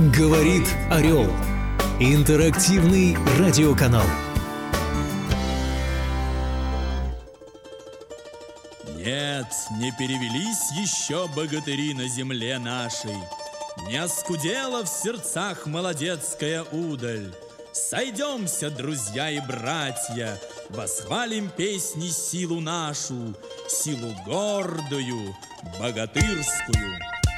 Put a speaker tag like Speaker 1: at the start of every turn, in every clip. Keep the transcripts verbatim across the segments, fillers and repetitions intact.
Speaker 1: Говорит Орел. Интерактивный радиоканал.
Speaker 2: Нет, не перевелись еще богатыри на земле нашей. Не оскудела в сердцах молодецкая удаль. Сойдемся, друзья и братья, восхвалим песни силу нашу, силу гордую, богатырскую.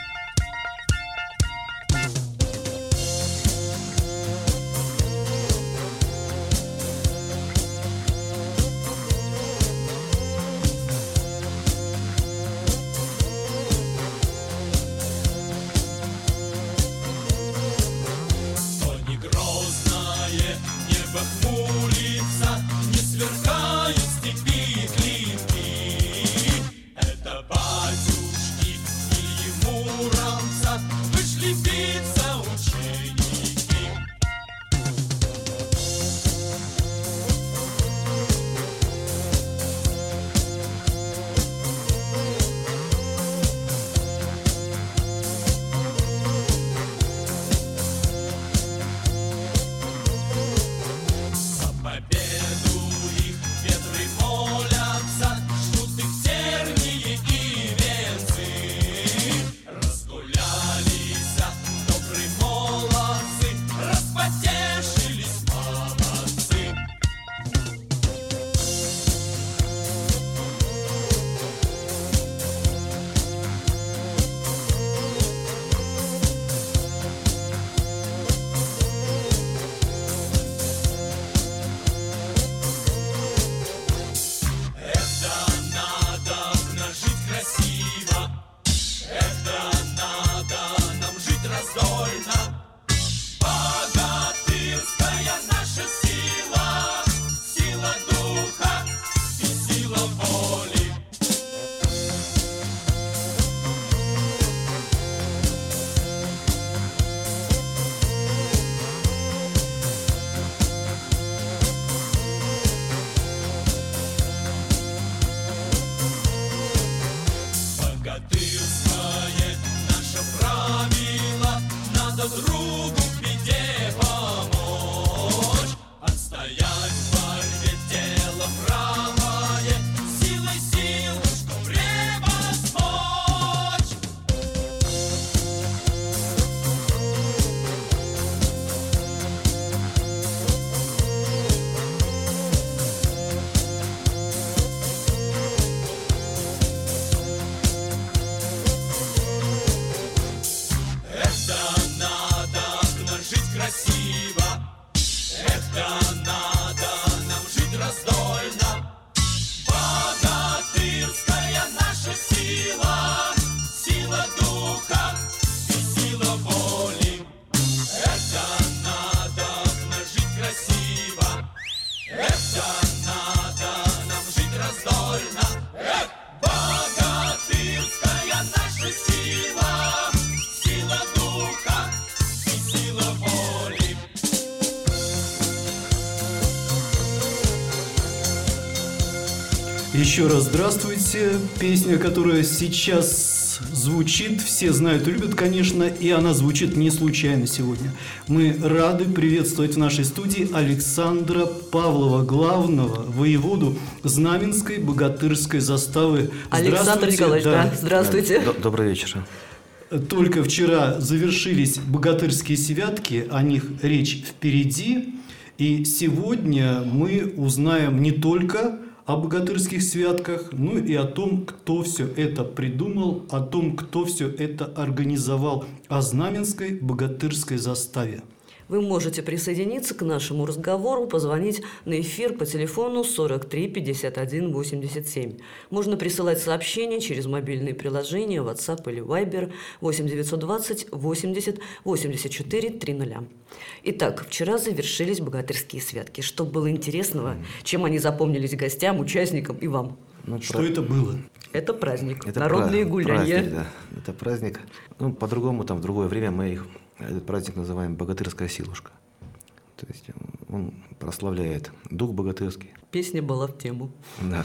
Speaker 3: Еще раз здравствуйте. Песня, которая сейчас звучит, все знают и любят, конечно, и она звучит не случайно сегодня. Мы рады приветствовать в нашей студии Александра Павлова, главного воеводу Знаменской богатырской заставы.
Speaker 4: Александр Николаевич, да. Да. Здравствуйте.
Speaker 5: Добрый вечер.
Speaker 3: Только вчера завершились богатырские святки, о них речь впереди. И сегодня мы узнаем не только о богатырских святках, ну и о том, кто все это придумал, о том, кто все это организовал, о Знаменской богатырской заставе.
Speaker 4: Вы можете присоединиться к нашему разговору, позвонить на эфир по телефону сорок три пятьдесят один восемьдесят семь. Можно присылать сообщения через мобильные приложения WhatsApp или Viber восемь девятьсот двадцать восемьдесят восемьдесят четыре триста. Итак, вчера завершились богатырские святки. Что было интересного, чем они запомнились гостям, участникам и вам?
Speaker 3: Ну, что про... это было?
Speaker 4: Это праздник,
Speaker 5: это
Speaker 4: народные
Speaker 5: пра-
Speaker 4: гуляния.
Speaker 5: Праздник, да. Это праздник. Ну, по-другому, там, в другое время мы их, этот праздник называем «Богатырская силушка». То есть он прославляет дух богатырский.
Speaker 4: Песня была в тему.
Speaker 5: Да.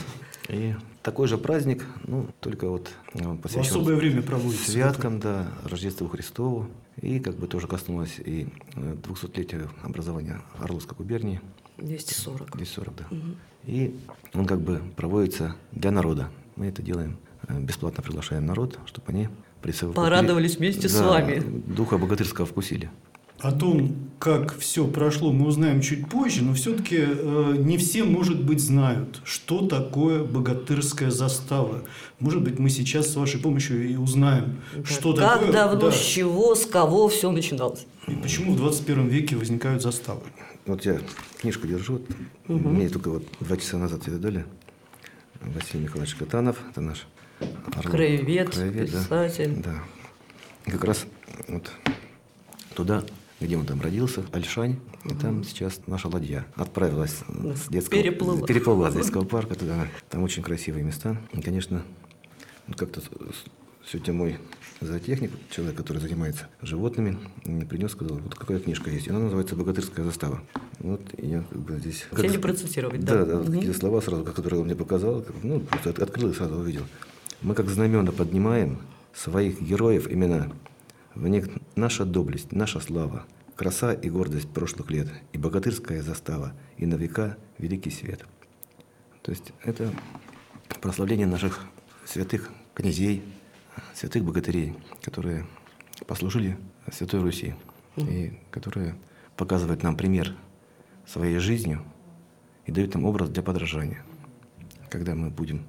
Speaker 5: И такой же праздник, ну, только вот
Speaker 3: посвящен в особое время проводится.
Speaker 5: Святкам, да, Рождеству Христову. И как бы тоже коснулось и двухсотлетия образования Орловской губернии.
Speaker 4: двести сорок.
Speaker 5: двести сорок, да.
Speaker 4: Угу.
Speaker 5: И он как бы проводится для народа. Мы это делаем, бесплатно приглашаем народ, чтобы они присовокупили.
Speaker 4: Порадовались вместе
Speaker 5: да,
Speaker 4: с вами.
Speaker 5: Духа богатырского вкусили.
Speaker 3: О том, как все прошло, мы узнаем чуть позже, но все-таки э, не все, может быть, знают, что такое богатырская застава. Может быть, мы сейчас с вашей помощью и узнаем, да. что
Speaker 4: как
Speaker 3: такое.
Speaker 4: Как давно,
Speaker 3: да.
Speaker 4: с чего, с кого все начиналось.
Speaker 3: И почему в двадцать первом веке возникают заставы.
Speaker 5: Вот я книжку держу, угу. Мне только вот два часа назад ее дали. Василий Николаевич Катанов, это наш Орлов,
Speaker 4: краевед,
Speaker 5: краевед,
Speaker 4: писатель.
Speaker 5: Да, да. Как раз вот туда, где он там родился, Ольшань, и там сейчас наша ладья отправилась с детского,
Speaker 4: переплыла.
Speaker 5: переплыла с детского парка туда. Там очень красивые места. И, конечно, как-то сегодня мой зоотехник, человек, который занимается животными, мне принес, сказал, вот какая книжка есть. И она называется «Богатырская застава». Вот я как бы здесь...
Speaker 4: Как, не процитировать, да?
Speaker 5: Да, да, угу. Какие-то слова сразу, которые он мне показал, ну, просто открыл и сразу увидел. Мы как знамена поднимаем своих героев имена. В них наша доблесть, наша слава, краса и гордость прошлых лет, и богатырская застава, и на века великий свет. То есть это прославление наших святых князей, святых богатырей, которые послужили Святой Руси, mm-hmm. и которые показывают нам пример своей жизнью и дают нам образ для подражания. Когда мы будем,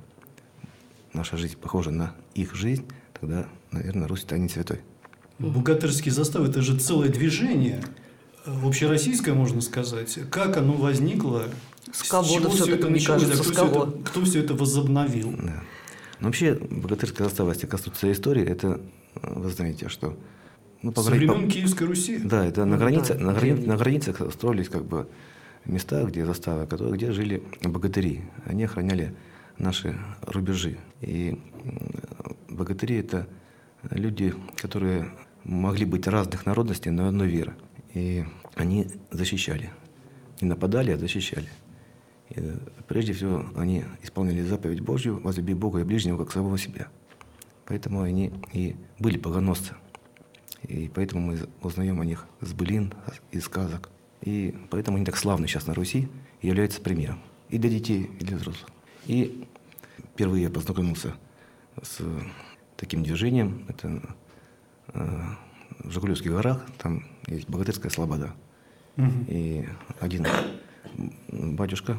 Speaker 5: наша жизнь похожа на их жизнь, тогда, наверное, Русь станет святой.
Speaker 3: Богатырские заставы – это же целое движение, общероссийское, можно сказать. Как оно возникло?
Speaker 4: С кого все, все это началось?
Speaker 3: Да, кто,
Speaker 4: с кого?
Speaker 3: Все это, кто все это возобновил?
Speaker 5: Да. Но вообще, богатырская застава, если коснуться истории, это, вы знаете, что...
Speaker 3: Ну, по Со времен по... Киевской Руси?
Speaker 5: Да, это на,
Speaker 4: ну,
Speaker 5: границе,
Speaker 4: да,
Speaker 5: на, грани... на границах строились как бы места, где заставы, которые, где жили богатыри. Они охраняли наши рубежи. И богатыри – это люди, которые могли быть разных народностей, но одной веры. И они защищали. Не нападали, а защищали. И прежде всего, они исполняли заповедь Божью: возлюби Бога и ближнего, как самого себя. Поэтому они и были богоносцы. И поэтому мы узнаем о них с былин, из сказок. И поэтому они так славны сейчас на Руси и являются примером и для детей, и для взрослых. И впервые я познакомился с таким движением. Это э, в Жигулевских горах, там есть богатырская слобода. Угу. И один батюшка,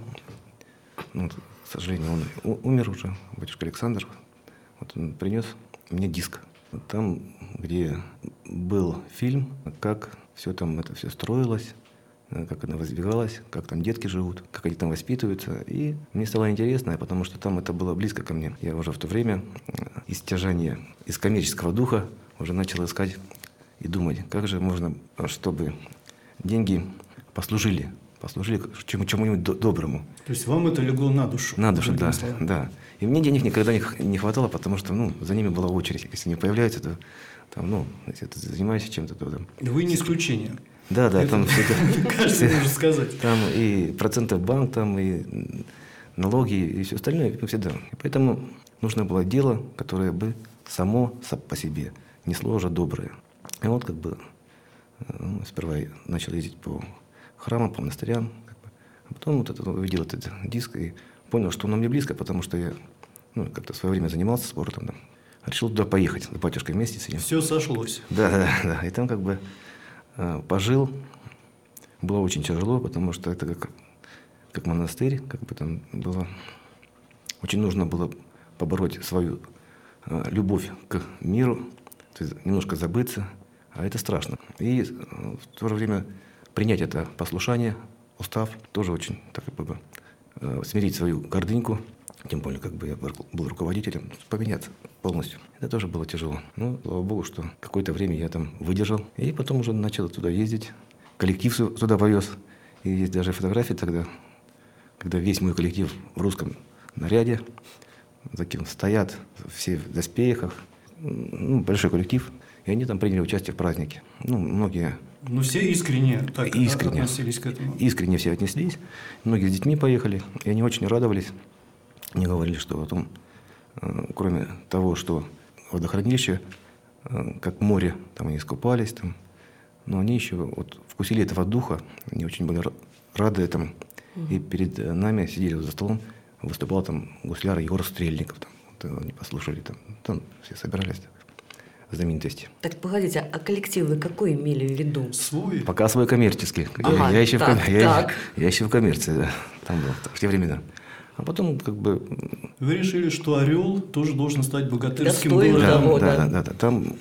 Speaker 5: ну, к сожалению, он умер уже, батюшка Александр, вот он принес мне диск. Там, где был фильм, как все там это все строилось, как оно воздвигалось, как там детки живут, как они там воспитываются. И мне стало интересно, потому что там это было близко ко мне. Я уже в то время из тяжания, из коммерческого духа уже начал искать и думать, как же можно, чтобы деньги послужили, послужили чему- чему-нибудь доброму.
Speaker 3: То есть вам это легло на душу?
Speaker 5: На душу, да, да. И мне денег никогда не, не хватало, потому что, ну, за ними была очередь. Если не появляются, то там, ну, если ты занимаешься чем-то, то там...
Speaker 3: Вы не исключение.
Speaker 5: Да, да,
Speaker 3: это,
Speaker 5: там все это...
Speaker 3: Кажется, можно сказать.
Speaker 5: Там и проценты в банк, там и налоги, и все остальное, ну, всегда. И поэтому нужно было дело, которое бы само по себе несло уже доброе. И вот как бы ну, сперва я начал ездить по храмам, по монастырям, как бы. А потом вот это, увидел этот диск и понял, что он мне близко, потому что я ну, как-то в свое время занимался спортом. Да. Решил туда поехать, с батюшкой вместе с ним.
Speaker 3: Все сошлось.
Speaker 5: Да, да, да. И там как бы э, пожил. Было очень тяжело, потому что это как, как монастырь, как бы там было. Очень нужно было побороть свою э, любовь к миру, то есть немножко забыться, а это страшно. И в то же время принять это послушание, устав, тоже очень так как бы э, смирить свою гордыньку, тем более как бы я был руководителем, поменяться полностью. Это тоже было тяжело. Но, слава богу, что какое-то время я там выдержал. И потом уже начал туда ездить, коллектив туда повез. И есть даже фотографии тогда, когда весь мой коллектив в русском наряде, таким стоят, все в доспехах, ну, большой коллектив. И они там приняли участие в празднике. Ну, многие...
Speaker 3: Ну, все искренне так
Speaker 5: искренне,
Speaker 3: относились к этому.
Speaker 5: Искренне все отнеслись. Многие с детьми поехали, и они очень радовались. Мне говорили, что потом, кроме того, что водохранилище, как море, там они искупались, там, но они еще вот вкусили этого духа, они очень были рады этому. И перед нами сидели за столом, выступал там гусляр Егор Стрельников, там, вот, они послушали, там, там все собирались, так, знаменитости.
Speaker 4: Так, погодите, а коллектив вы какой имели в виду?
Speaker 3: Свой?
Speaker 5: Пока свой коммерческий.
Speaker 4: Ага,
Speaker 5: я, я, еще
Speaker 4: так,
Speaker 5: в, я,
Speaker 4: так.
Speaker 5: я еще в коммерции, да, там был, в те времена. А потом как бы...
Speaker 3: Вы решили, что «Орел» тоже должен стать богатырским
Speaker 4: Достоин
Speaker 3: городом?
Speaker 4: того,
Speaker 5: да,
Speaker 4: да.
Speaker 5: да, да, да. Там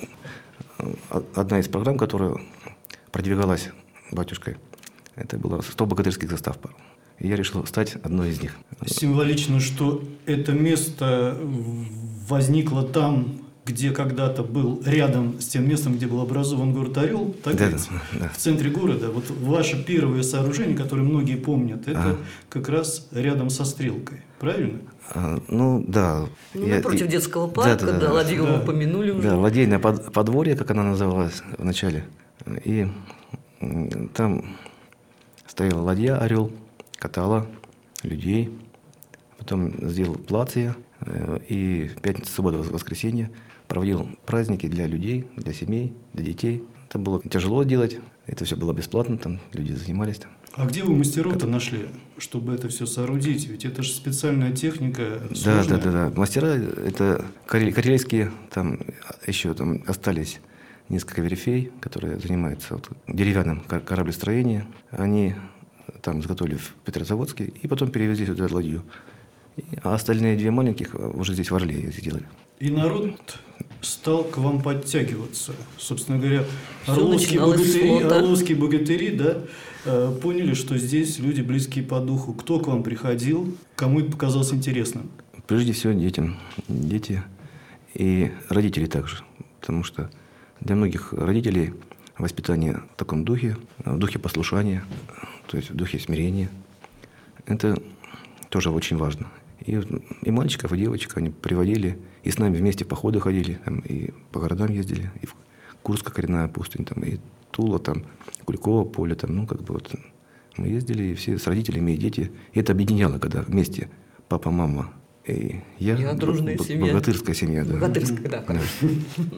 Speaker 5: одна из программ, которая продвигалась батюшкой, это было сто богатырских застав. И я решил стать одной из них.
Speaker 3: Символично, что это место возникло там, где когда-то был рядом с тем местом, где был образован город Орел, так
Speaker 5: Да,
Speaker 3: ведь?
Speaker 5: да, да.
Speaker 3: В центре города. Вот ваше первое сооружение, которое многие помнят, это
Speaker 5: Ага.
Speaker 3: как раз рядом со Стрелкой. Правильно?
Speaker 5: А, ну, да.
Speaker 4: Ну,
Speaker 5: Я-
Speaker 4: напротив
Speaker 5: и-
Speaker 4: детского парка, да,
Speaker 5: да, да, да.
Speaker 4: ладью
Speaker 3: Да.
Speaker 4: вы упомянули уже.
Speaker 5: Да, ладейное под- подворье, как она называлась вначале. И м, там стояла ладья «Орел», катала людей. Потом сделал платье. э, И в пятницу, субботу, воскресенье проводил праздники для людей, для семей, для детей. Это было тяжело делать. Это все было бесплатно, там люди занимались. Там.
Speaker 3: А где вы мастеров-то нашли, чтобы это все соорудить? Ведь это же специальная техника,
Speaker 5: Да,
Speaker 3: сложная.
Speaker 5: да, да, да. Мастера, это карель- карельские, там еще там остались несколько верфей, которые занимаются вот деревянным ка- кораблестроением. Они там изготовили в Петрозаводске и потом перевезли сюда ладью. И- А остальные две маленьких уже здесь в Орле сделали.
Speaker 3: И народ стал к вам подтягиваться. Собственно говоря,
Speaker 4: Всё
Speaker 3: орловские
Speaker 4: начиналось с
Speaker 3: богатыри,
Speaker 4: флота.
Speaker 3: орловские богатыри, да, э, поняли, что здесь люди близкие по духу. Кто к вам приходил, кому это показалось интересным?
Speaker 5: Прежде всего детям. Дети и родители также. Потому что для многих родителей воспитание в таком духе, в духе послушания, то есть в духе смирения, это тоже очень важно. И, вот и мальчиков, и девочек они приводили, и с нами вместе в походы ходили, там, и по городам ездили, и в Курская коренная пустынь, там, и Тула, там, Куликово поле, там, ну, как бы вот мы ездили, и все с родителями, и дети. И это объединяло, когда вместе папа, мама и я.
Speaker 4: Я дружная
Speaker 5: б-
Speaker 4: семья.
Speaker 5: Богатырская семья, да.
Speaker 4: Богатырская, да, конечно.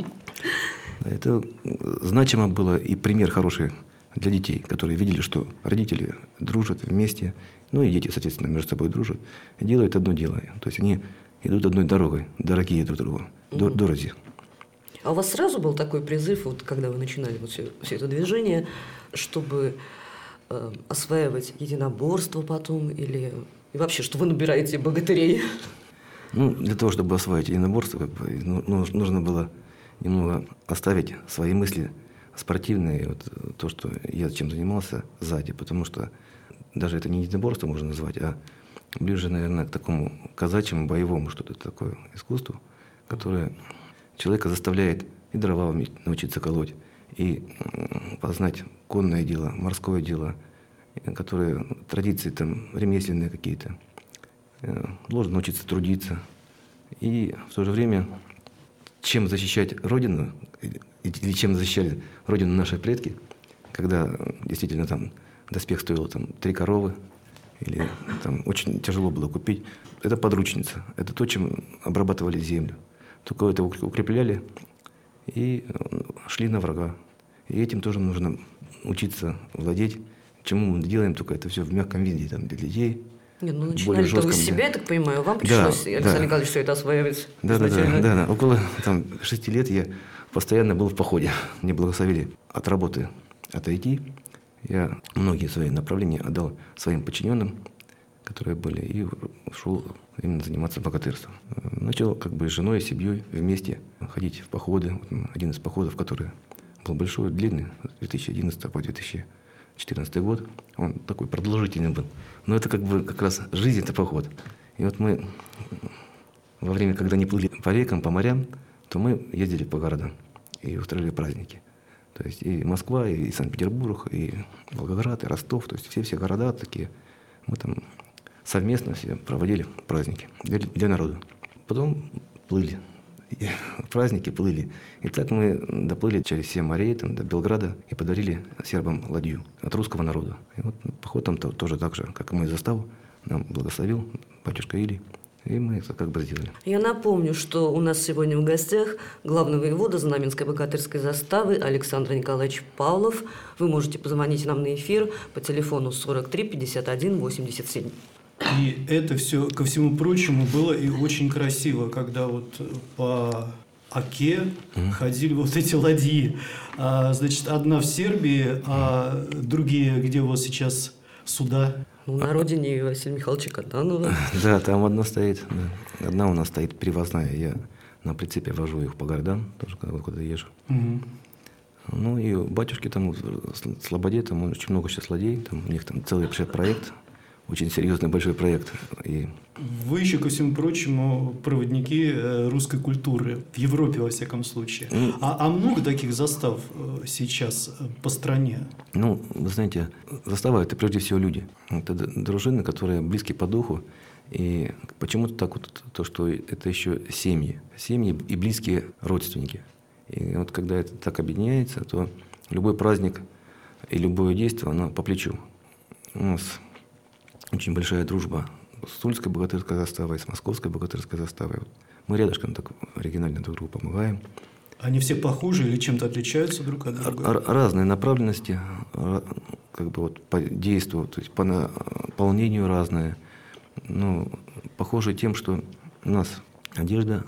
Speaker 5: Это значимо было и пример хороший для детей, которые видели, что родители дружат вместе, ну и дети, соответственно, между собой дружат, и делают одно дело. То есть они идут одной дорогой, дорогие друг другу, до- дороги.
Speaker 4: А у вас сразу был такой призыв, вот когда вы начинали вот все, все это движение, чтобы э, осваивать единоборство потом или и вообще, что вы набираете богатырей?
Speaker 5: Ну, для того, чтобы освоить единоборство, как бы, ну, ну, нужно было немного оставить свои мысли спортивные, вот, э, то, что я чем занимался сзади, потому что даже это не единоборство можно назвать, а ближе, наверное, к такому казачьему, боевому что-то такое искусству, которое человека заставляет и дрова уметь научиться колоть, и м, познать конное дело, морское дело, э, которые традиции там ремесленные какие-то. Э, Должен научиться трудиться. И в то же время, чем защищать Родину, или или чем защищали Родину наши предки, когда э, действительно там доспех стоил там три коровы, или там очень тяжело было купить, это подручница, это то, чем обрабатывали землю. Только это укрепляли и э, шли на врага. И этим тоже нужно учиться владеть. Чему мы делаем, только это все в мягком виде, там, для детей.
Speaker 4: Не, ну
Speaker 5: более
Speaker 4: начинали-то вы
Speaker 5: жестком,
Speaker 4: с себя,
Speaker 5: да.
Speaker 4: я так понимаю, вам
Speaker 5: Да,
Speaker 4: пришлось,
Speaker 5: да.
Speaker 4: Александр Николаевич, все это осваивать
Speaker 5: Да, да, да,
Speaker 4: изначально?
Speaker 5: да, да. Около там, шести лет я постоянно был в походе. Мне благословили от работы отойти. Я многие свои направления отдал своим подчиненным, которые были, и ушел именно заниматься богатырством. Начал как бы с женой и семьей вместе ходить в походы. Вот один из походов, который был большой, длинный, с две тысячи одиннадцатого по две тысячи четырнадцатый год, он такой продолжительный был. Но это как бы как раз жизнь, это поход. И вот мы во время, когда не плыли по рекам, по морям, то мы ездили по городам и устраивали праздники. То есть и Москва, и Санкт-Петербург, и Волгоград, и Ростов, то есть все-все города такие. Мы там совместно все проводили праздники для, для народа. Потом плыли, и праздники плыли. И так мы доплыли через все морей там, до Белграда и подарили сербам ладью от русского народа. И вот поход там -то, тоже так же, как и мой заставу, нам благословил батюшка Илий. И мы это как бы сделали.
Speaker 4: Я напомню, что у нас сегодня в гостях главный воевода Знаменской богатырской заставы Александр Николаевич Павлов. Вы можете позвонить нам на эфир по телефону сорок три пятьдесят один восемьдесят семь.
Speaker 3: И это все, ко всему прочему, было и очень красиво, когда вот по Оке mm-hmm. ходили вот эти ладьи. А, значит, одна в Сербии, а другие, где у вас сейчас суда?
Speaker 4: Ну, на родине Василия Михайловича Катанова.
Speaker 5: Да, там одна стоит. Да. Одна у нас стоит привозная. Я на прицепе вожу их по городам, тоже когда вот куда езжу.
Speaker 3: Угу.
Speaker 5: Ну и у батюшки там в Слободе там очень много сейчас ладей. Там у них там целый проект, очень серьезный большой проект. И...
Speaker 3: Вы еще, ко всему прочему, проводники русской культуры в Европе, во всяком случае. Mm. А, а много таких застав сейчас по стране?
Speaker 5: Ну, вы знаете, застава – это прежде всего люди. Это дружины, которые близки по духу. И почему-то так вот, то, что это еще семьи. Семьи и близкие родственники. И вот когда это так объединяется, то любой праздник и любое действие, оно по плечу. У нас очень большая дружба с Тульской богатырской заставой, с Московской богатырской заставой. Мы рядышком так оригинально друг другу помогаем.
Speaker 3: Они все похожи или чем-то отличаются друг от друга?
Speaker 5: Р- разные направленности, как бы вот по действию, то есть по наполнению разные. Ну, похожи тем, что у нас одежда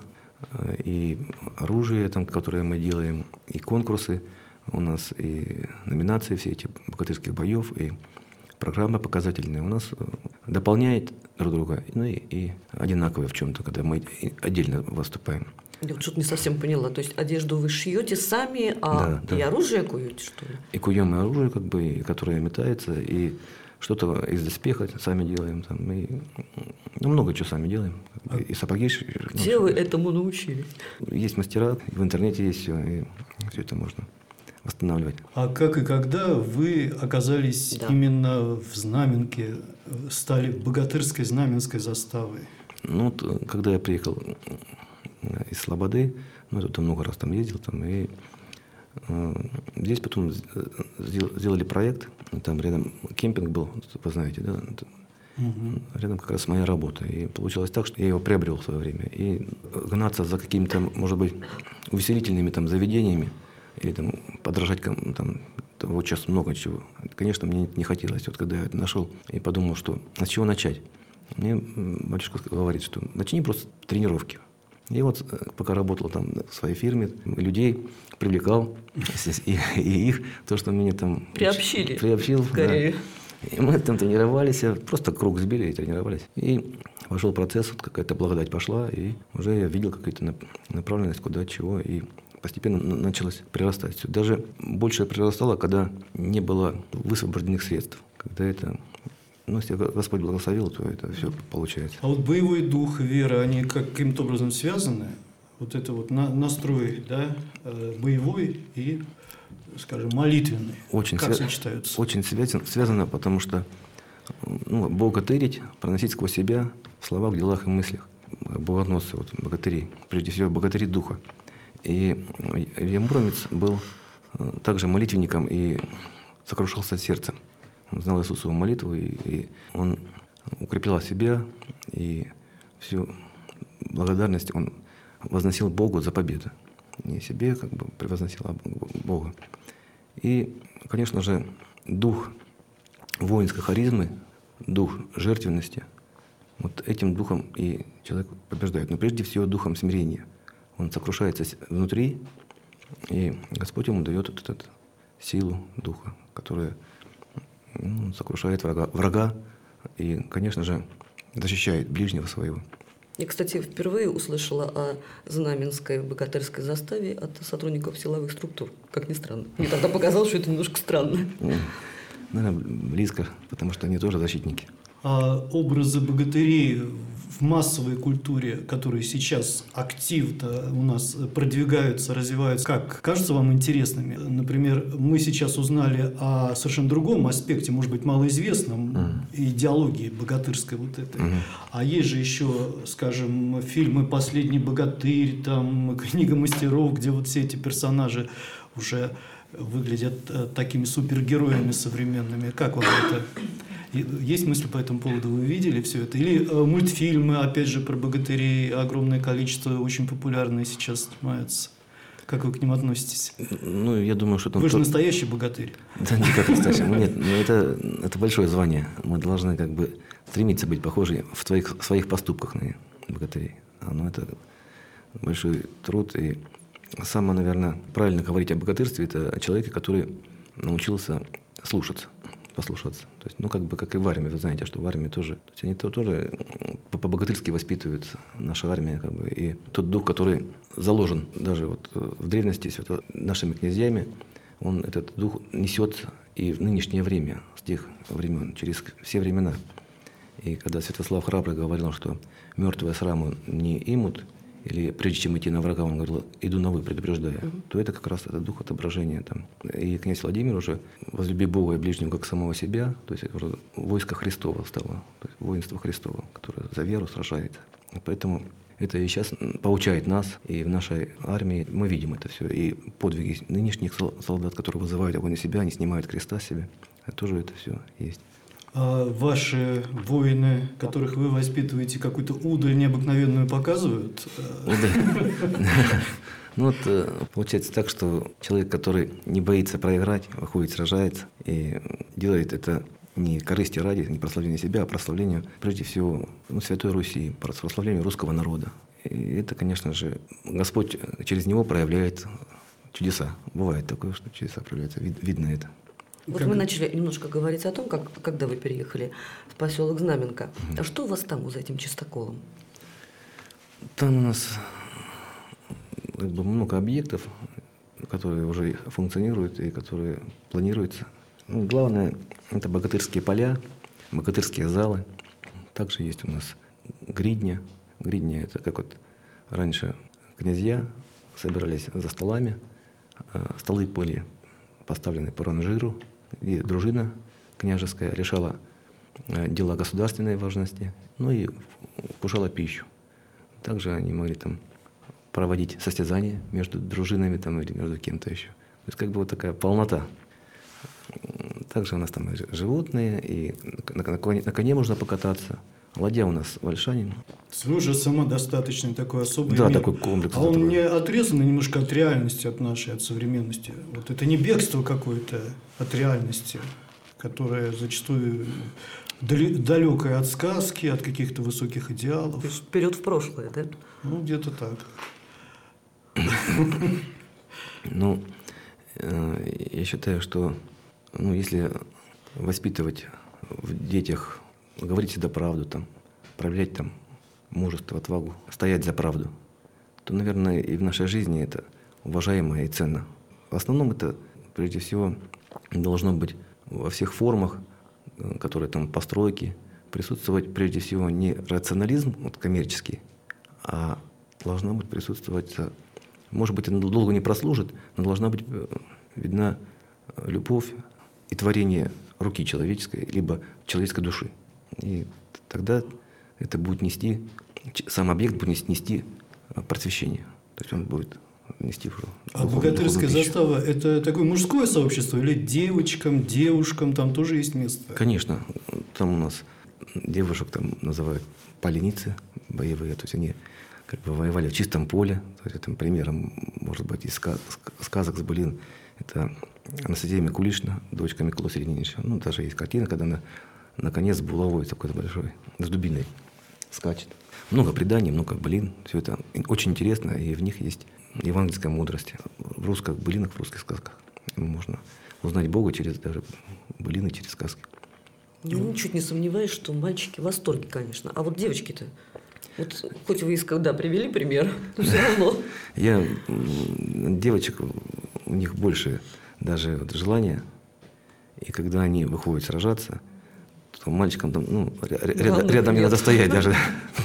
Speaker 5: и оружие, там, которое мы делаем, и конкурсы у нас, и номинации все эти богатырских боев, и программа показательная у нас дополняет друг друга, ну и, и одинаковые в чем-то, когда мы отдельно выступаем.
Speaker 4: Я вот что-то не совсем поняла. То есть одежду вы шьете сами, а
Speaker 5: да,
Speaker 4: и
Speaker 5: да.
Speaker 4: оружие куете, что ли?
Speaker 5: И куем и оружие, как бы, и, которое метается, и что-то из доспеха сами делаем, там, и ну, много чего сами делаем. Как бы, и сапоги.
Speaker 4: Где
Speaker 5: ну,
Speaker 4: вы этому научились?
Speaker 5: Есть мастера, в интернете есть все, и все это можно восстанавливать.
Speaker 3: А как и когда вы оказались
Speaker 4: да.
Speaker 3: именно в Знаменке, стали богатырской знаменской заставой?
Speaker 5: Ну, вот, когда я приехал из Слободы, ну, я тут много раз там ездил, там, и э, здесь потом сделали проект, там рядом кемпинг был, вы знаете, да, угу. Рядом как раз моя работа. И получилось так, что я его приобрел в свое время. И гнаться за какими-то, может быть, увеселительными там заведениями, или там подражать, там, вот сейчас много чего. Конечно, мне не хотелось. Вот когда я это нашел и подумал, что с чего начать. Мне батюшка говорит, что начни просто тренировки. И вот пока работал там в своей фирме, людей привлекал, и, и их, то, что меня там...
Speaker 4: Приобщили.
Speaker 5: Приобщил,
Speaker 4: скорее.
Speaker 5: Да. И мы там тренировались, просто круг сбили и тренировались. И пошел процесс, вот какая-то благодать пошла, и уже я видел какую-то направленность, куда, чего, и постепенно началось прирастать все. Даже больше прирастало, когда не было высвобожденных средств. Когда это, ну, если Господь благословил, то это все получается.
Speaker 3: А вот боевой дух, вера, они каким-то образом связаны? Вот это вот на, настрой, да, боевой и, скажем, молитвенный.
Speaker 5: Очень
Speaker 3: как
Speaker 5: свя-
Speaker 3: сочетаются?
Speaker 5: Очень связано, связано, потому что ну, богатырить, проносить сквозь себя в словах, делах и мыслях. Богоносцы, вот, богатыри, прежде всего богатыри духа. И Илья Муромец был также молитвенником и сокрушался сердцем. Он знал Иисусову молитву, и, и он укреплял себя, и всю благодарность он возносил Богу за победу. Не себе как бы превозносил, а Бога. И, конечно же, дух воинской харизмы, дух жертвенности, вот этим духом и человек побеждает. Но прежде всего духом смирения. Он сокрушается внутри, и Господь ему дает вот эту силу духа, которая ну, сокрушает врага, врага и, конечно же, защищает ближнего своего.
Speaker 4: Я, кстати, впервые услышала о Знаменской богатырской заставе от сотрудников силовых структур, как ни странно. Мне тогда показалось, что это немножко странно.
Speaker 5: Наверное, близко, потому что они тоже защитники.
Speaker 3: А образы богатырей в массовой культуре, которые сейчас активно у нас продвигаются, развиваются, как кажутся вам интересными? Например, мы сейчас узнали о совершенно другом аспекте, может быть, малоизвестном, mm. идеологии богатырской вот этой. Mm-hmm. А есть же еще, скажем, фильмы «Последний богатырь», там, «Книга мастеров», где вот все эти персонажи уже выглядят такими супергероями современными. Как вам это Есть мысли по этому поводу? Вы видели все это? Или э, мультфильмы, опять же, про богатырей, огромное количество, очень популярные сейчас снимаются. Как вы к ним относитесь?
Speaker 5: Ну, я думаю, что...
Speaker 3: Вы же настоящий богатырь.
Speaker 5: Да, не как настоящий. Нет, но это, это большое звание. Мы должны как бы стремиться быть похожи в твоих, в своих поступках на богатырей. Но это большой труд. И самое, наверное, правильно говорить о богатырстве, это о человеке, который научился слушаться, послушаться. То есть, ну, как бы, как и в армии, вы знаете, что в армии тоже, то есть они то, тоже по-богатырски воспитывают, наша армия, как бы, и тот дух, который заложен даже вот в древности нашими князьями, он этот дух несет и в нынешнее время, с тех времен, через все времена. И когда Святослав Храбрый говорил, что мертвые сраму не имут, или прежде чем идти на врага, он говорил, иду на вы, предупреждая, uh-huh. то это как раз это дух отображения. Там. И князь Владимир уже, возлюби Бога и ближнего, как самого себя, то есть это уже войско Христово стало, то есть воинство Христово, которое за веру сражается. И поэтому это и сейчас поучает нас, и в нашей армии мы видим это все. И подвиги нынешних солдат, которые вызывают огонь на себя, они снимают креста с себя, тоже это все есть.
Speaker 3: А ваши воины, которых вы воспитываете, какую-то удаль необыкновенную показывают?
Speaker 5: Ну вот получается так, что человек, который не боится проиграть, выходит, сражается и делает это не корысти ради, не прославления себя, а прославлению, прежде всего, ну, Святой Руси, прославлению русского народа. И это, конечно же, Господь через него проявляет чудеса. Бывает такое, что чудеса проявляются, видно это.
Speaker 4: Вот
Speaker 3: как...
Speaker 4: вы начали немножко говорить о том, как, когда вы переехали в поселок Знаменка. Mm-hmm. А что у вас там за этим чистоколом?
Speaker 5: Там у нас как бы много объектов, которые уже функционируют и которые планируются. Ну, главное – это богатырские поля, богатырские залы. Также есть у нас гридня. Гридня – это как вот раньше князья собирались за столами. Столы были поставлены по ранжиру, и дружина княжеская решала дела государственной важности, ну и вкушала пищу. Также они могли там проводить состязания между дружинами там, или между кем-то еще. То есть как бы вот такая полнота. Также у нас там и животные, и на, на, коне, на коне можно покататься. Ладья у нас вольшанин.
Speaker 3: Вы уже самодостаточный такой особый
Speaker 5: да,
Speaker 3: мир.
Speaker 5: такой комплекс.
Speaker 3: А он
Speaker 5: такой.
Speaker 3: не отрезан немножко от реальности, от нашей, от современности. Вот это не бегство какое-то от реальности, которое зачастую далекое от сказки, от каких-то высоких идеалов.
Speaker 4: То есть вперед в прошлое, да?
Speaker 3: Ну, где-то так.
Speaker 5: Ну, я считаю, что ну, если воспитывать в детях, говорить всегда правду, там, проявлять там мужество, отвагу, стоять за правду, то, наверное, и в нашей жизни это уважаемо и ценно. В основном это, прежде всего, должно быть во всех формах, которые там постройки, присутствовать, прежде всего, не рационализм вот, коммерческий, а должна быть присутствовать, может быть, она долго не прослужит, но должна быть видна любовь и творение руки человеческой, либо человеческой души. И тогда это будет нести, сам объект будет нести просвещение. То есть он будет нести...
Speaker 3: А богатырская застава – это такое мужское сообщество или девочкам, девушкам там тоже есть место?
Speaker 5: Конечно. Там у нас девушек там называют поленицы боевые. То есть они как бы воевали в чистом поле. То есть этим примером, может быть, из сказок с былин. Это Анастасия Микулишна, дочка Микола Средненища. Ну, даже есть картина, когда она наконец булавой такой большой, с дубиной скачет. Много преданий, много былин. Все это очень интересно, и в них есть евангельская мудрость. В русских былинах, в русских сказках можно узнать Бога через даже былины, через сказки.
Speaker 4: Я ничуть не сомневаюсь, что мальчики в восторге, конечно. А вот девочки-то, вот хоть вы из когда привели пример, но все равно.
Speaker 5: Я девочек, у них больше даже вот желания, и когда они выходят сражаться, то мальчикам там, ну, рядом, рядом не надо стоять даже.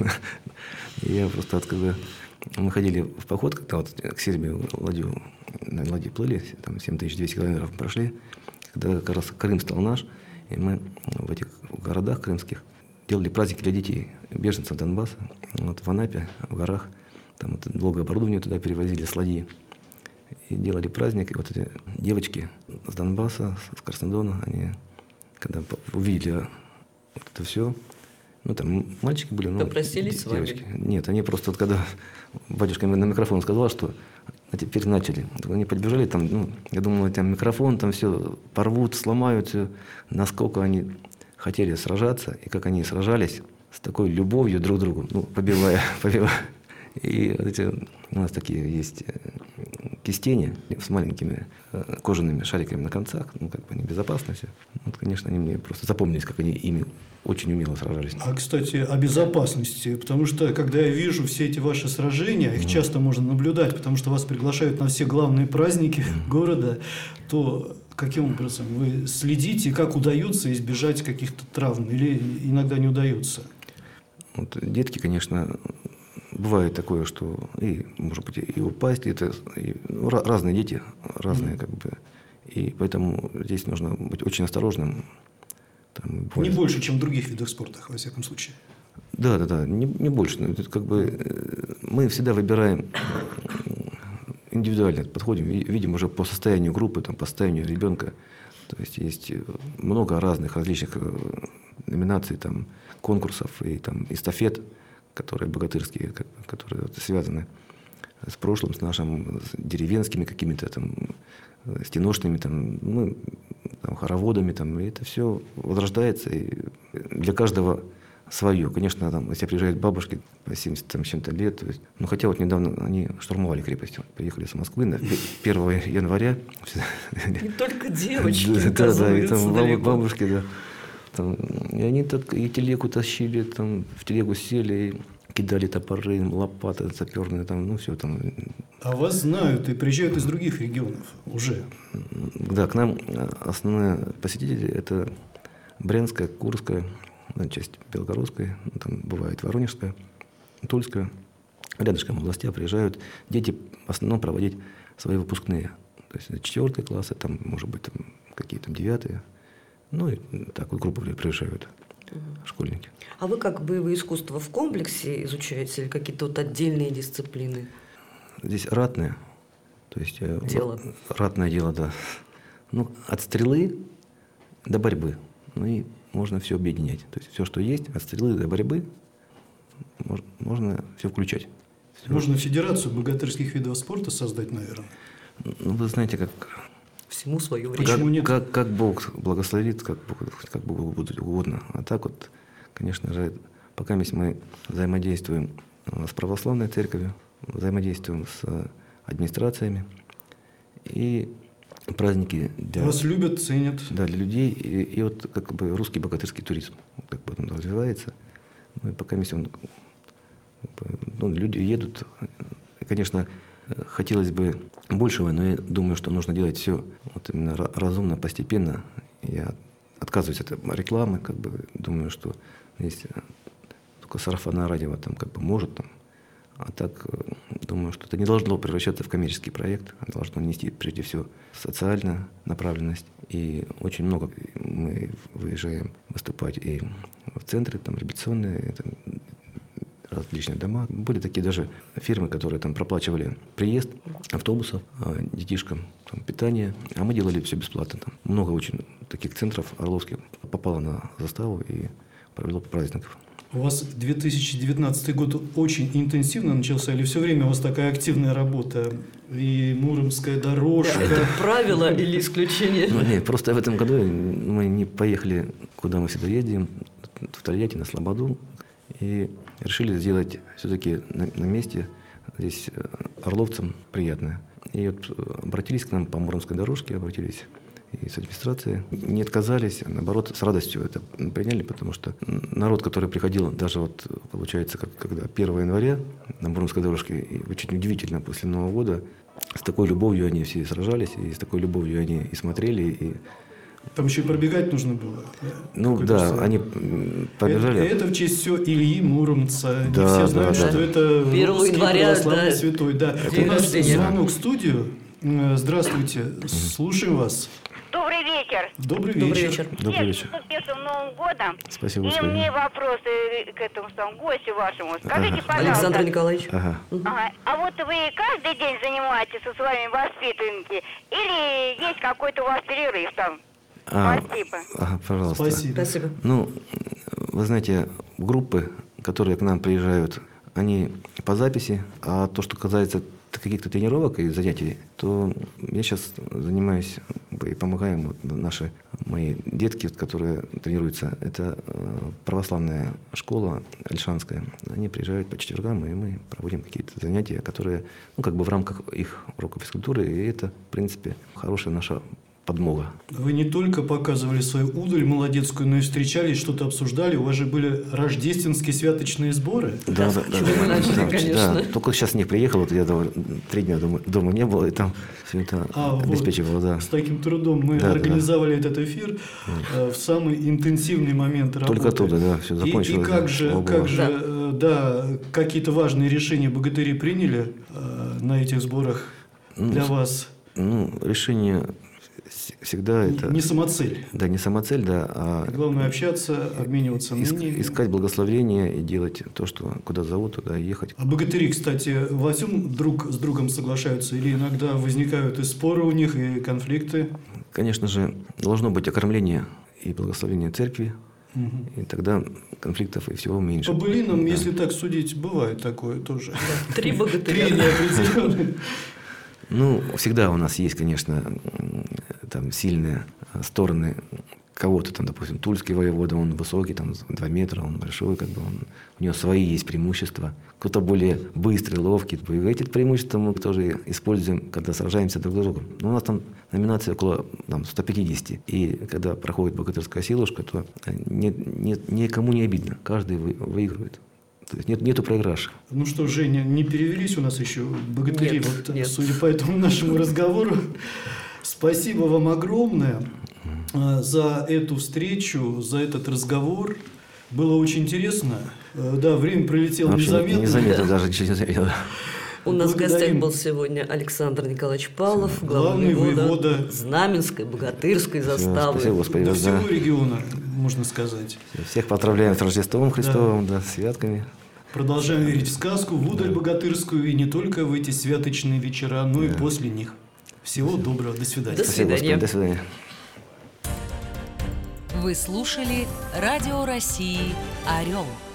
Speaker 5: Я просто вот когда мы ходили в поход, когда вот к Сербии ладью, на ладье плыли, там семь тысяч двести километров прошли, когда как раз Крым стал наш, и мы в этих городах крымских делали праздники для детей, беженцев Донбасса, вот в Анапе, в горах, там вот долгое оборудование туда перевозили с ладьи, и делали праздник, и вот эти девочки с Донбасса, с Краснодона, они, когда увидели Вот это все. Ну, там мальчики были, ну,
Speaker 4: Попросились с вами?
Speaker 5: девочки. Нет, они просто, вот когда батюшка на микрофон сказал, что а теперь начали. Они подбежали, там, ну, я думал, там микрофон, там все порвут, сломают, все. Насколько они хотели сражаться, и как они сражались с такой любовью друг к другу, ну, побивая, побивая. И вот эти, у нас такие есть кистени с маленькими кожаными шариками на концах, ну, как бы они безопасны все. Вот, конечно, они мне просто запомнились, как они ими очень умело сражались.
Speaker 3: А, кстати, о безопасности, потому что, когда я вижу все эти ваши сражения, их часто можно наблюдать, потому что вас приглашают на все главные праздники города, то каким образом вы следите, как удается избежать каких-то травм, или иногда не удается?
Speaker 5: Вот, детки, конечно, бывает такое, что и, может быть, и упасть, и это и, ну, разные дети, разные, mm-hmm. как бы, и поэтому здесь нужно быть очень осторожным. Там,
Speaker 3: не больше, чем в других видах спорта, во всяком случае.
Speaker 5: Да, да, да, не, не больше. Это как бы мы всегда выбираем индивидуально, подходим, видим уже по состоянию группы, там, по состоянию ребенка. То есть есть много разных различных номинаций, там, конкурсов и там, эстафет, которые богатырские, которые связаны с прошлым, с нашим, с деревенскими какими-то там стеношными, там, ну, там, хороводами, там, и это все возрождается, и для каждого свое. Конечно, там, если приезжают бабушки по семьдесят там, чем-то лет, то есть, ну, хотя вот недавно они штурмовали крепость, приехали с Москвы на первого января.
Speaker 4: Не только девочки,
Speaker 5: да, да, и там бабушки, да. Там, и они так и телегу тащили, там, в телегу сели, и кидали топоры, лопаты заперные, там, ну все там.
Speaker 3: А вас знают и приезжают из других регионов уже?
Speaker 5: Да, к нам основные посетители – это Брянская, Курская, часть Белгородская, там бывает Воронежская, Тульская. Рядышком областя приезжают дети в основном проводить свои выпускные. То есть четвертые классы, там, может быть, там, какие-то девятые. Ну, и так вот группы приезжают, угу. школьники.
Speaker 4: А вы как боевые искусства в комплексе изучаете или какие-то вот отдельные дисциплины?
Speaker 5: Здесь ратное. То есть,
Speaker 4: дело.
Speaker 5: Ратное дело, да. Ну, от стрелы до борьбы. Ну, и можно все объединять. То есть, все, что есть, от стрелы до борьбы, можно, можно все включать. Все.
Speaker 3: Можно федерацию богатырских видов спорта создать, наверное.
Speaker 5: Ну, вы знаете, как...
Speaker 4: Всему свое время.
Speaker 3: Почему
Speaker 5: как,
Speaker 3: нет?
Speaker 5: Как, как Бог благословит, как, как Богу будет угодно. А так вот, конечно же, пока мы взаимодействуем с православной церковью, взаимодействуем с администрациями, и праздники для...
Speaker 3: Вас любят, ценят.
Speaker 5: Да, для людей. И, и вот как бы русский богатырский туризм, как бы он развивается. Ну, и пока он, ну, люди едут. И, конечно, хотелось бы большего, но я думаю, что нужно делать все вот именно разумно, постепенно. Я отказываюсь от рекламы, как бы думаю, что есть только сарафанное радио там как бы может там. А так думаю, что это не должно превращаться в коммерческий проект, а должно нести прежде всего социальную направленность. И очень много мы выезжаем выступать и в центры, там реабилитационные, там, различные дома. Были такие даже фирмы, которые там проплачивали приезд автобусов детишкам, там, питание, а мы делали все бесплатно. Там много очень таких центров орловских попало на заставу и провело праздников.
Speaker 3: У вас две тысячи девятнадцатый год очень интенсивно начался, или все время у вас такая активная работа? И Муромская дорожка?
Speaker 4: Это правило или исключение?
Speaker 5: Ну, нет, просто в этом году мы не поехали, куда мы всегда ездим, в Тольятти, на Слободу, и решили сделать все-таки на, на месте здесь орловцам приятное. И вот обратились к нам по Муромской дорожке, обратились и с администрацией. Не отказались, а наоборот, с радостью это приняли, потому что народ, который приходил, даже вот, получается, как, когда первого января на Муромской дорожке, и очень удивительно, после Нового года, с такой любовью они все сражались, и с такой любовью они и смотрели, и
Speaker 3: там еще и пробегать нужно было.
Speaker 5: Ну да,
Speaker 3: число. Они
Speaker 5: побежали.
Speaker 3: Это, это в честь все Ильи Муромца.
Speaker 5: Да,
Speaker 3: Не все знают,
Speaker 5: да,
Speaker 3: что
Speaker 5: да.
Speaker 3: это
Speaker 4: первого января,
Speaker 3: православный
Speaker 4: да,
Speaker 3: святой. Да. У нас звонок в студию. Здравствуйте, слушаем вас.
Speaker 6: Добрый вечер.
Speaker 3: Добрый
Speaker 4: Добрый
Speaker 3: вечер.
Speaker 4: вечер.
Speaker 5: Добрый вечер.
Speaker 6: Всех с Новым годом.
Speaker 5: Спасибо,
Speaker 6: И
Speaker 5: господин.
Speaker 6: мне вопросы к этому самому гостю вашему. Скажите,
Speaker 5: Ага.
Speaker 6: пожалуйста.
Speaker 4: Александр Николаевич.
Speaker 5: Ага.
Speaker 6: Ага. А вот вы каждый день занимаетесь со своими воспитанниками? Или есть какой-то у вас перерыв там?
Speaker 5: А,
Speaker 6: Спасибо.
Speaker 5: ага, пожалуйста.
Speaker 3: Спасибо.
Speaker 4: Спасибо.
Speaker 5: Ну, Вы знаете, группы, которые к нам приезжают, они по записи, а то, что касается каких-то тренировок и занятий, то я сейчас занимаюсь и помогаю вот наши мои детки, которые тренируются. Это православная школа альшанская. Они приезжают по четвергам, и мы проводим какие-то занятия, которые, ну, как бы в рамках их уроков физкультуры, и это, в принципе, хорошая наша подмога.
Speaker 3: Вы не только показывали свою удаль молодецкую, но и встречались, что-то обсуждали. У вас же были рождественские святочные сборы.
Speaker 5: Да, да, да.
Speaker 4: Мы начали,
Speaker 5: да,
Speaker 4: конечно.
Speaker 5: да. Только сейчас не приехал, вот я дома, три дня дома, дома не было, и там все это
Speaker 3: А,
Speaker 5: обеспечивало.
Speaker 3: вот,
Speaker 5: Да.
Speaker 3: с таким трудом мы
Speaker 5: Да,
Speaker 3: организовали да. этот эфир э, в самый интенсивный момент работы.
Speaker 5: Только оттуда, да, все закончилось.
Speaker 3: И, и как
Speaker 5: да,
Speaker 3: же,
Speaker 5: слава
Speaker 3: как
Speaker 5: Богу.
Speaker 3: же э, да, какие-то важные решения богатыри приняли э, на этих сборах
Speaker 5: Ну,
Speaker 3: для вас?
Speaker 5: Ну, решение всегда
Speaker 3: Не-
Speaker 5: это...
Speaker 3: Не самоцель.
Speaker 5: Да, не самоцель, да, а
Speaker 3: Главное общаться, обмениваться
Speaker 5: иск-
Speaker 3: мнениями.
Speaker 5: искать благословение и делать то, что куда зовут, туда ехать.
Speaker 3: А богатыри, кстати, во всем друг с другом соглашаются? Или иногда возникают и споры у них, и конфликты?
Speaker 5: Конечно же, должно быть окормление и благословение церкви, и тогда конфликтов и всего меньше.
Speaker 3: По былинам,
Speaker 5: Да.
Speaker 3: если так судить, бывает такое тоже.
Speaker 4: Три богатыря.
Speaker 3: Трения определенные.
Speaker 5: Ну, всегда у нас есть, конечно, м, там сильные э, стороны кого-то, там, допустим, тульский воевода, он высокий, там, два метра, он большой, как бы он, у него свои есть преимущества. Кто-то более быстрый, ловкий. И эти преимущества мы тоже используем, когда сражаемся друг с другом. Но у нас там номинация около там, сто пятьдесят. И когда проходит богатырская силушка, то нет, нет, никому не обидно. Каждый вы- выигрывает. То есть нет, нету проигрыша.
Speaker 3: Ну что, Женя, не перевелись у нас еще богатыри,
Speaker 4: Нет,
Speaker 3: вот,
Speaker 4: нет.
Speaker 3: судя по этому нашему разговору. Спасибо вам огромное э, за эту встречу, за этот разговор. Было очень интересно. Э, Да, время пролетело
Speaker 5: Вообще
Speaker 3: незаметно.
Speaker 5: незаметно даже ничего не заметил.
Speaker 4: У нас в гостях
Speaker 3: Благодарим.
Speaker 4: был сегодня Александр Николаевич Павлов,
Speaker 3: Главный
Speaker 4: главный воевода
Speaker 3: воевода.
Speaker 4: Знаменской, Богатырской заставы.
Speaker 5: Спасибо, Господи.
Speaker 3: До
Speaker 5: Да.
Speaker 3: всего региона, можно сказать.
Speaker 5: Всех поздравляем с Рождеством Христовым, да, с святками.
Speaker 3: Продолжаем верить в сказку, в удаль богатырскую, и не только в эти святочные вечера, но и после них. Всего доброго, до свидания.
Speaker 4: До
Speaker 5: Спасибо,
Speaker 4: свидания.
Speaker 5: Господи, до свидания.
Speaker 7: Вы слушали Радио России «Орел».